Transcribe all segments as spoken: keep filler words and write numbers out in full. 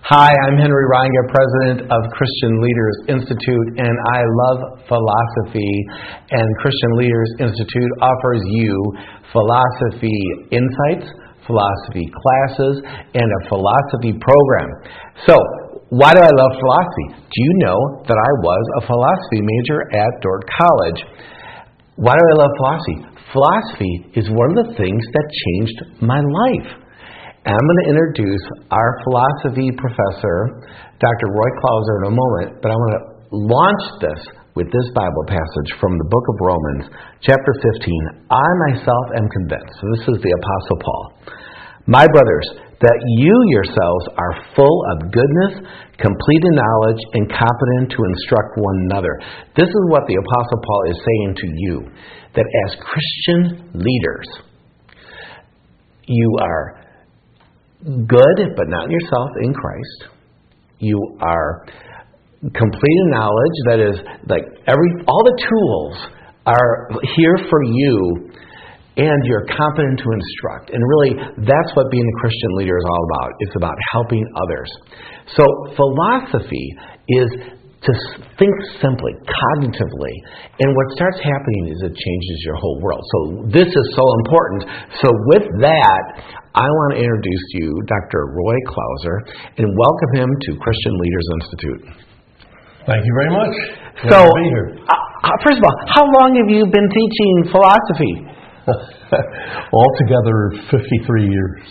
Hi, I'm Henry Reinger, president of Christian Leaders Institute, and I love philosophy, and Christian Leaders Institute offers you philosophy insights, philosophy classes, and a philosophy program. So, why do I love philosophy? Do you know that I was a philosophy major at Dordt College? Why do I love philosophy? Philosophy is one of the things that changed my life. And I'm going to introduce our philosophy professor, Doctor Roy Clauser, in a moment, but I want to launch this with this Bible passage from the book of Romans, chapter fifteen. I myself am convinced, so this is the Apostle Paul, my brothers, that you yourselves are full of goodness, complete in knowledge, and competent to instruct one another. This is what the Apostle Paul is saying to you, that as Christian leaders, you are good, but not yourself, in Christ. You are complete in knowledge. That is, like every all the tools are here for you, and you're competent to instruct. And really, that's what being a Christian leader is all about. It's about helping others. So philosophy is to think simply, cognitively. And what starts happening is it changes your whole world. So this is so important. So with that, I want to introduce to you Doctor Roy Clauser and welcome him to Christian Leaders Institute. Thank you very much. Glad so, to be here. Uh, first of all, how long have you been teaching philosophy? Altogether, fifty-three years.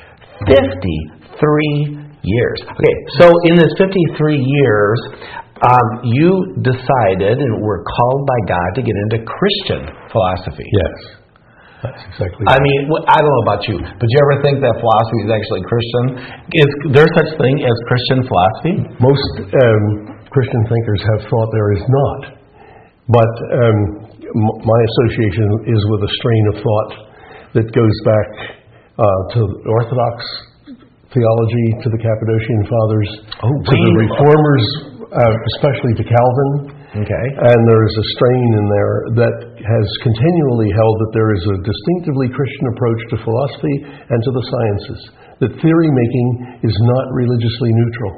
fifty-three years. Okay, so in this fifty-three years, um, you decided and were called by God to get into Christian philosophy. Yes, that's exactly I right. mean, I don't know about you, but do you ever think that philosophy is actually Christian? Is there such thing as Christian philosophy? Most um, Christian thinkers have thought there is not. But um, m- my association is with a strain of thought that goes back uh, to Orthodox theology, to the Cappadocian Fathers, oh, to the Reformers, uh, especially to Calvin. Okay. And there is a strain in there that has continually held that there is a distinctively Christian approach to philosophy and to the sciences, that theory making is not religiously neutral.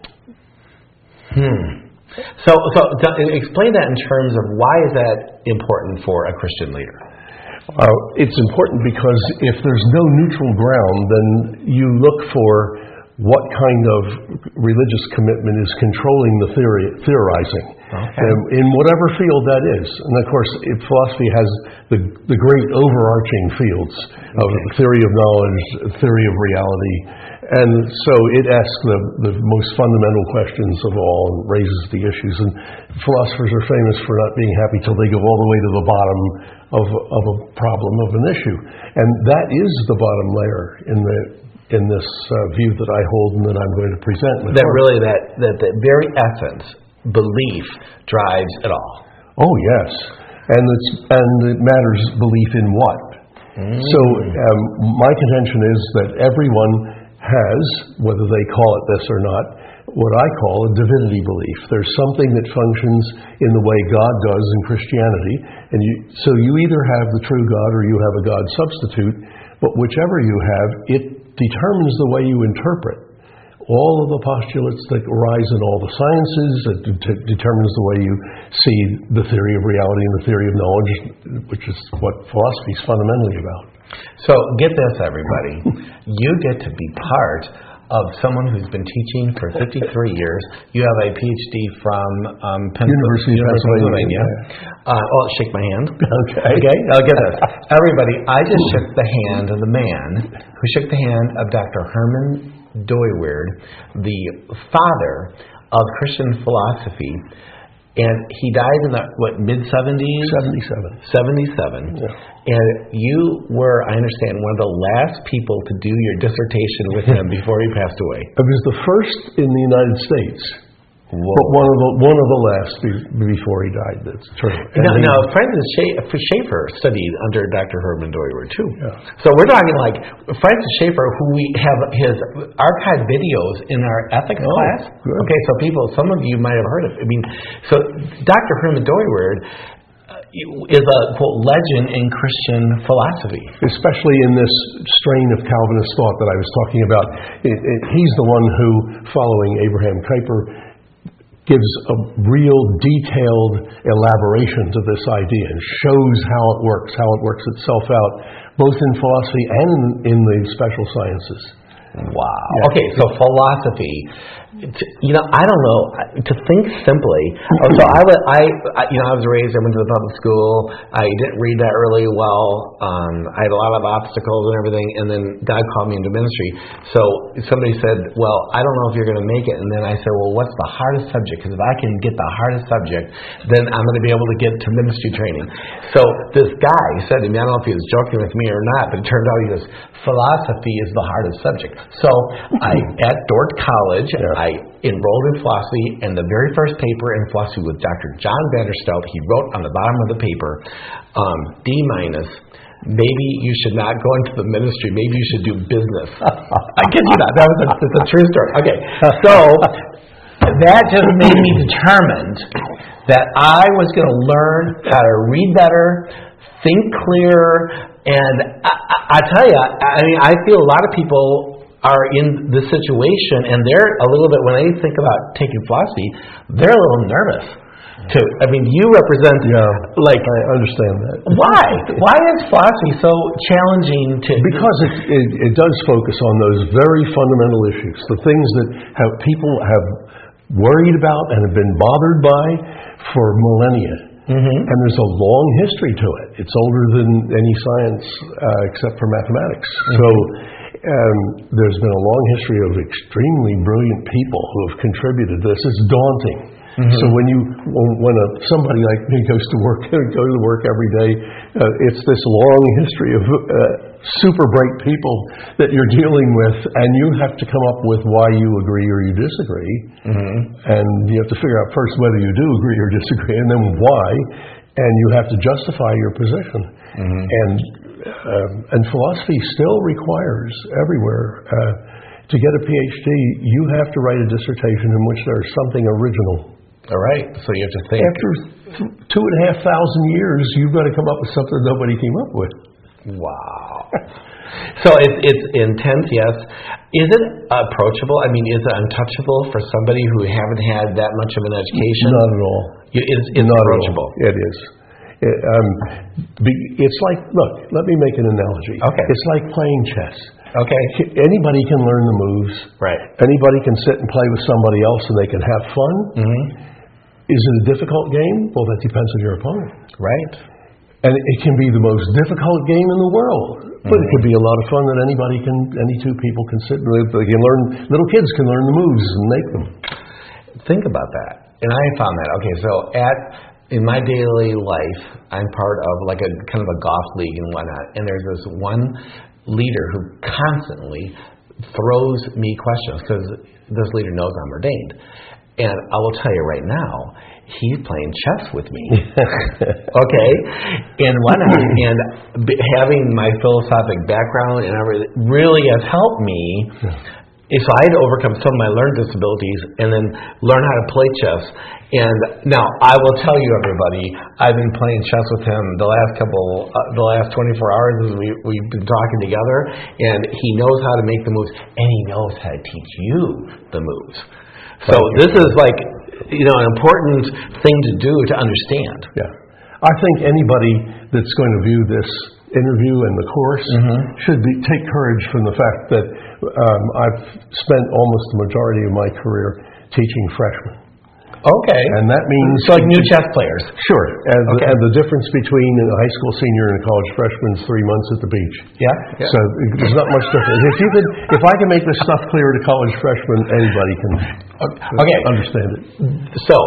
Hmm. So, so explain that in terms of why is that important for a Christian leader? Uh, it's important because if there's no neutral ground, then you look for what kind of religious commitment is controlling the theory, theorizing, okay. um, in whatever field that is. And of course, it, philosophy has the, the great overarching fields of okay. theory of knowledge, theory of reality, and so it asks the, the most fundamental questions of all and raises the issues. And philosophers are famous for not being happy till they go all the way to the bottom of, of a problem, of an issue. And that is the bottom layer in the in this uh, view that I hold and that I'm going to present. That really, that, that the very essence, belief, drives it all. Oh, yes. And it's and it matters belief in what. Mm. So um, my contention is that everyone has, whether they call it this or not, what I call a divinity belief. There's something that functions in the way God does in Christianity, and you, so you either have the true God or you have a God substitute, but whichever you have, it determines the way you interpret all of the postulates that arise in all the sciences. It de- determines the way you see the theory of reality and the theory of knowledge, which is what philosophy is fundamentally about. So get this, everybody. You get to be part of someone who's been teaching for fifty-three years. You have a P H D from um, Penn- University, University of Pennsylvania. Pennsylvania. Uh, oh, shake my hand. Okay. Okay. Now get this. Everybody, I just shook the hand of the man who shook the hand of Doctor Herman Dooyeweerd, the father of Christian philosophy. And he died in the, what, mid-seventies? seventy-seven. seventy-seven. Yeah. And you were, I understand, one of the last people to do your dissertation with him before he passed away. I was the first in the United States. Whoa. But one of the one of the last be- before he died. That's true. Now, now Francis Schaeffer studied under Doctor Herman Dooyeweerd too. Yeah. So we're talking like Francis Schaeffer, who we have his archived videos in our ethics oh, class. Good. Okay, so people, some of you might have heard of. I mean, so Doctor Herman Dooyeweerd, is a, quote, legend in Christian philosophy. Especially in this strain of Calvinist thought that I was talking about. It, it, he's the one who, following Abraham Kuyper, gives a real detailed elaboration to this idea and shows how it works, how it works itself out, both in philosophy and in, in the special sciences. Wow. Yeah. Okay, so philosophy. You know, I don't know. To think simply. So I, was, I, you know, I was raised. I went to the public school. I didn't read that really well. Um, I had a lot of obstacles and everything. And then God called me into ministry. So somebody said, "Well, I don't know if you're going to make it." And then I said, "Well, what's the hardest subject? Because if I can get the hardest subject, then I'm going to be able to get to ministry training." So this guy said to me, I don't know if he was joking with me or not, but it turned out he goes, "Philosophy is the hardest subject." So I, at Dordt College, yeah. I enrolled in philosophy, and the very first paper in philosophy with Doctor John Vanderstelt, he wrote on the bottom of the paper, um, D minus, maybe you should not go into the ministry, maybe you should do business. I kid you not, that was a, that's a true story. Okay, so that just made me determined that I was going to learn how to read better, think clearer, and I, I, I tell you, I mean, I feel a lot of people are in this situation, and they're a little bit, when they think about taking philosophy, they're a little nervous. To, I mean, you represent, yeah, like... I understand that. Why? Why is philosophy so challenging to... Because it, it, it does focus on those very fundamental issues, the things that have people have worried about and have been bothered by for millennia. Mm-hmm. And there's a long history to it. It's older than any science uh, except for mathematics. Mm-hmm. So um, there's been a long history of extremely brilliant people who have contributed. This is daunting. Mm-hmm. So when you when a, somebody like me goes to work go to work every day, uh, it's this long history of uh, super bright people that you're dealing with, and you have to come up with why you agree or you disagree, mm-hmm. and you have to figure out first whether you do agree or disagree, and then why, and you have to justify your position. Mm-hmm. And um, and philosophy still requires everywhere. Uh, to get a P H D, you have to write a dissertation in which there's something original. All right, so you have to think. After th- two and a half thousand years, you've got to come up with something nobody came up with. Wow. So it's it's intense, yes. Is it approachable? I mean, is it untouchable for somebody who haven't had that much of an education? Not at all. It's, it's Not approachable. It is. It, um, be, it's like, look, let me make an analogy. Okay. It's like playing chess. Okay. Anybody can learn the moves. Right. Anybody can sit and play with somebody else and they can have fun. Mm-hmm. Is it a difficult game? Well, that depends on your opponent. Right. And it can be the most difficult game in the world, but mm-hmm. it could be a lot of fun that anybody can, any two people can sit and they can learn, little kids can learn the moves and make them. Think about that. And I found that, okay, so at, in my daily life, I'm part of like a kind of a golf league and whatnot, and there's this one leader who constantly throws me questions because this leader knows I'm ordained. And I will tell you right now, he's playing chess with me. Okay? And whatnot. And b- having my philosophic background and everything really has helped me. Yeah. So I had to overcome some of my learning disabilities and then learn how to play chess. And now I will tell you, everybody, I've been playing chess with him the last couple, uh, the last twenty-four hours as we, we've been talking together. And he knows how to make the moves, and he knows how to teach you the moves. So this is like, you know, an important thing to do to understand. Yeah. I think anybody that's going to view this interview and the course mm-hmm. should be, take courage from the fact that um, I've spent almost the majority of my career teaching freshmen. Okay. And that means... So like new chess players. Sure. And, okay. the, and the difference between a high school senior and a college freshman is three months at the beach. Yeah. yeah. So there's not much difference. If you could, if I can make this stuff clear to college freshmen, anybody can okay. understand it. So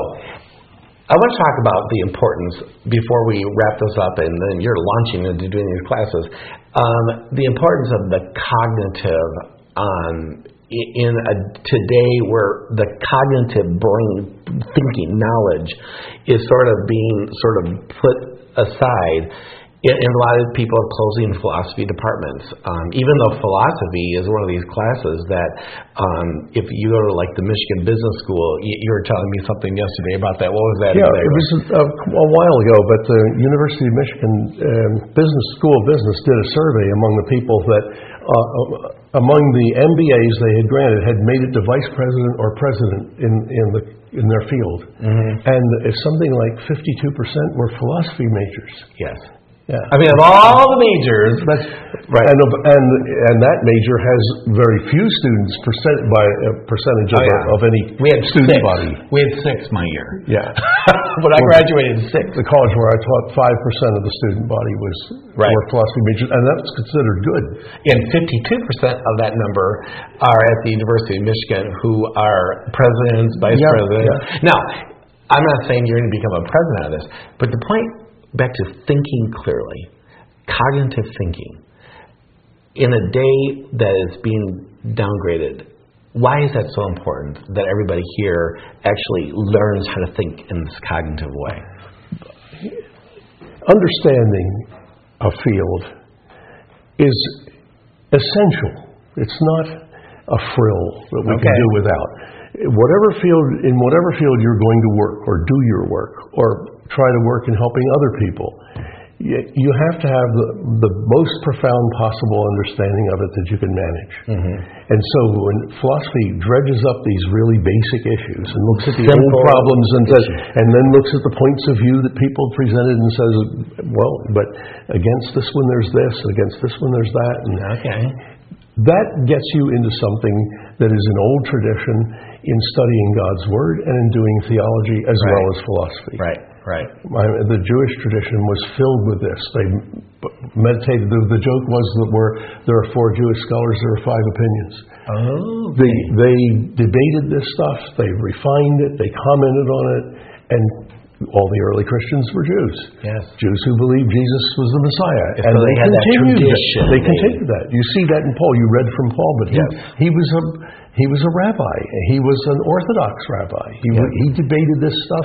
I want to talk about the importance, before we wrap this up and then you're launching into doing your classes, um, the importance of the cognitive um, in a, today where the cognitive brain thinking knowledge is sort of being sort of put aside. And a lot of people are closing philosophy departments, um, even though philosophy is one of these classes that um, if you go to like the Michigan Business School, you, you were telling me something yesterday about that. What was that? Yeah, exactly? It was a, a while ago, but the University of Michigan um, Business School of Business did a survey among the people that, uh, among the M B As they had granted, had made it to vice president or president in, in the in their field. Mm-hmm. And it's something like fifty-two percent were philosophy majors. Yes. Yeah. I mean, of all the majors, that's right, and and and that major has very few students percent by a percentage of, oh, yeah. of any we had student six. body. We had six my year. Yeah, when I graduated, six. The college where I taught, five percent of the student body was right. were philosophy majors, and that's considered good. And fifty-two percent of that number are at the University of Michigan, who are presidents, vice yeah, presidents. Yeah. Now, I'm not saying you're going to become a president of this, but the point. Back to thinking clearly, cognitive thinking. In a day that is being downgraded, why is that so important that everybody here actually learns how to think in this cognitive way? Understanding a field is essential. It's not a frill that we okay. can do without. Whatever field, in whatever field you're going to work or do your work or try to work in helping other people, you have to have the, the most profound possible understanding of it that you can manage. Mm-hmm. And so when philosophy dredges up these really basic issues and looks at the Simple old problems and, says, and then looks at the points of view that people presented and says, well, but against this one there's this, against this one there's that. And okay. That gets you into something that is an old tradition in studying God's Word and in doing theology as right. well as philosophy. Right, right. My, the Jewish tradition was filled with this. They meditated. The, the joke was that where there are four Jewish scholars, there are five opinions. Oh. Okay. They, they debated this stuff. They refined it. They commented on it. And all the early Christians were Jews. Yes. Jews who believed Jesus was the Messiah. So and they, they had continued that tradition. That. They continued that. You see that in Paul. You read from Paul, but he, yes. he was a he was a rabbi. He was an Orthodox rabbi. He yes. he debated this stuff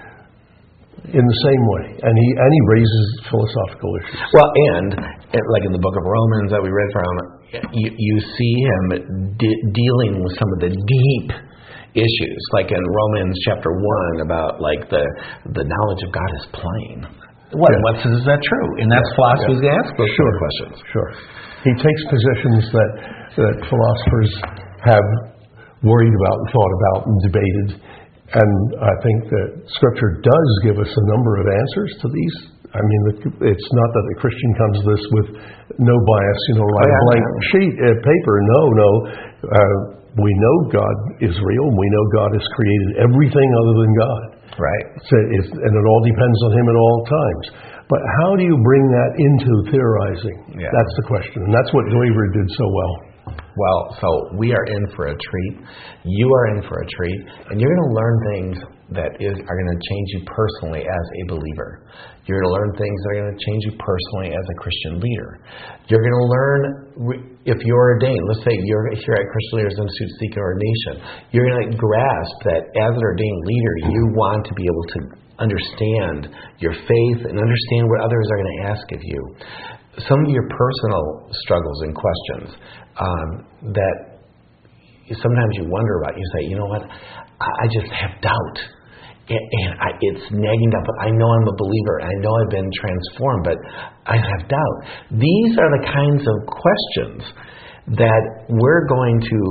in the same way, and he and he raises philosophical issues. Well, and like in the book of Romans that we read from, you, you see him de- dealing with some of the deep issues, like in Romans chapter one about like the the knowledge of God is plain. What yeah. what is that true? And that's yeah. philosophy's yeah. ask those sure. questions. Sure. He takes positions that that philosophers have worried about and thought about and debated, and I think that Scripture does give us a number of answers to these. I mean, it's not that the Christian comes to this with no bias, you know, like oh, yeah, a blank yeah. sheet, uh, paper. No, no. Uh, we know God is real, and we know God has created everything other than God. Right. So it's, and it all depends on Him at all times. But how do you bring that into theorizing? Yeah. That's the question, and that's what Glaver did so well. Well, so we are in for a treat. You are in for a treat, and you're going to learn things that is, are going to change you personally as a believer. You're going to learn things that are going to change you personally as a Christian leader. You're going to learn, if you're ordained, let's say you're here at Christian Leaders Institute seeking ordination, you're going to grasp that as an ordained leader, you want to be able to understand your faith and understand what others are going to ask of you. Some of your personal struggles and questions um, that sometimes you wonder about, you say, you know what, I just have doubt. And, and I, it's nagging up, but I know I'm a believer, and I know I've been transformed, but I have doubt. These are the kinds of questions that we're going to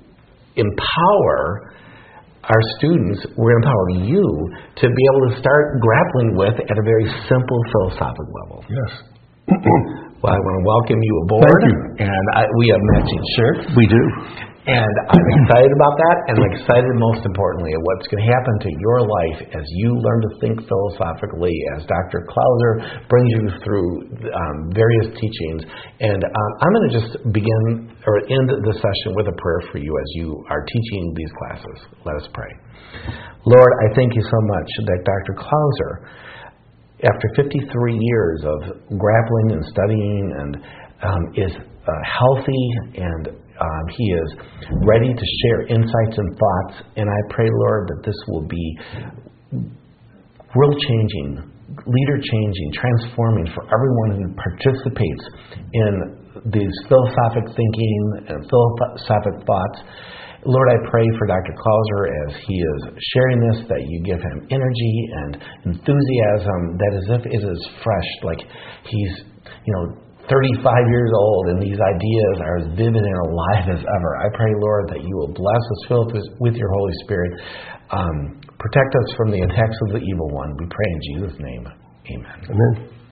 empower our students, we're going to empower you to be able to start grappling with at a very simple philosophical level. Yes. Well, I want to welcome you aboard. Thank you. And I, we have matching shirts. We do. And I'm excited about that, and I'm excited most importantly at what's going to happen to your life as you learn to think philosophically, as Doctor Klauser brings you through um, various teachings. And um, I'm going to just begin or end the session with a prayer for you as you are teaching these classes. Let us pray. Lord, I thank you so much that Doctor Klauser, after fifty-three years of grappling and studying, and um, is uh, healthy, and um, he is ready to share insights and thoughts. And I pray, Lord, that this will be world-changing, leader-changing, transforming for everyone who participates in these philosophic thinking and philosophic thoughts. Lord, I pray for Doctor Clauser as he is sharing this, that you give him energy and enthusiasm, that as if it is fresh, like he's, you know, thirty-five years old and these ideas are as vivid and alive as ever. I pray, Lord, that you will bless us, fill us with your Holy Spirit. Um, protect us from the attacks of the evil one. We pray in Jesus' name. Amen. Amen.